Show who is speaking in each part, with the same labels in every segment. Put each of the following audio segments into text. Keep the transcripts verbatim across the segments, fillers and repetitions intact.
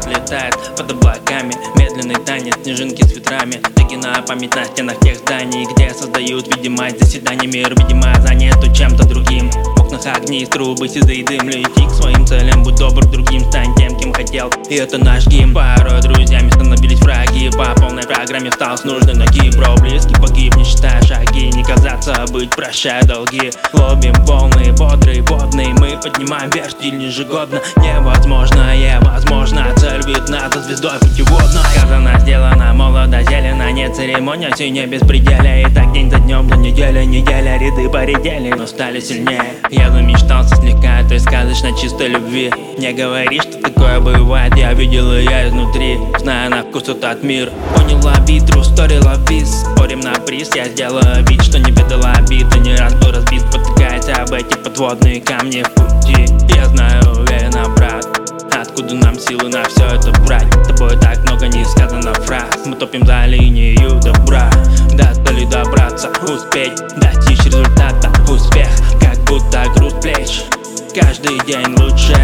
Speaker 1: подлетает под облаками. Медленный танец, снежинки с ветрами. Таки на память на стенах тех зданий, где создают видимость заседаний. Мир, видимо, занят чем-то другим. В окнах огни, трубы, седые дым. Лети к своим целям, будь добр к другим, стань тем, кем хотел. И это наш гимн. Порой друзьями становились враги. По полной программе встал с нужной ноги. Бро, близкий погиб, не считая шаги. Не казаться, быть, прощая долги. Лобим полный, бодрый, водный. Мы поднимаем вверх стиль ежегодно. Невозможное, возможно. Цель видна за звездой путеводной. Сказано, сделано, молодо, зелено. Не церемония, синяя беспределя. И так день за днем, за неделя, неделя. Ряды поредели, но стали сильнее. Я замечтался слегка той сказочно чистой любви. Не говори, что такое бывает. Я видел ее изнутри, зная на вкус этот мир. Поняла бит, true story, love this. Спорим на приз, я сделаю вид, что не бедала обида. Не раз был разбит, спотыкаясь об эти подводные камни в пути. Я знаю, уверенно, брат, откуда нам силы на все это брать? С тобой так много не сказано фраз. Мы топим за линию добра. До цели добраться, успеть достичь результата. Успех, как будто груз плеч. Каждый день лучше.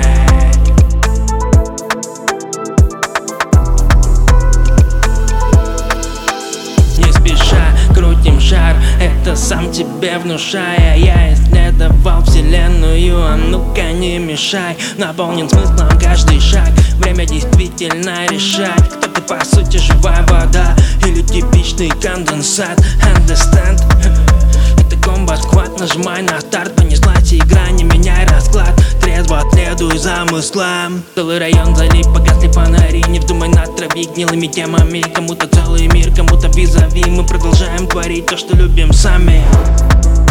Speaker 1: Не спеша крутим шар, это сам тебе внушая. Я исследовал вселенную, а ну-ка не мешай. Наполнен смыслом каждый шаг. Время действительно решать, кто ты по сути, живая вода или типичный конденсат. Understand? Это комбо-сквад, нажимай на старт. Понеслась игра, не меняй расклад. Трезво следуй замыслам. Целый район залип, погасли фонари. Не вздумай натравить гнилыми темами. Кому-то целый мир, кому-то визави. Мы продолжаем творить то, что любим сами.